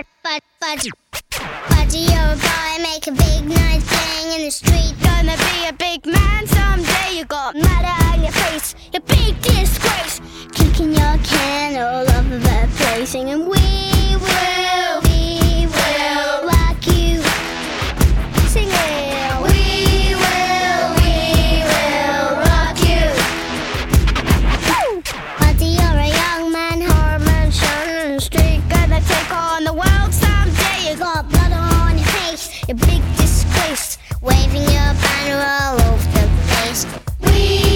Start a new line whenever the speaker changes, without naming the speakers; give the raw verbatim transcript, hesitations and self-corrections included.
but, but, but, but you're a boy, make a big noise playing in the street.
Gonna be a big man someday. You got murder on your face, you big disgrace.
Kicking your can all over the place, singing we will, we will rock you.
Singing we will, we will rock you.
But you're a young man, hormones shine in the street.
Gonna take on the world someday.
You got blood on your face, you big disgrace, waving your banner all over the place.
We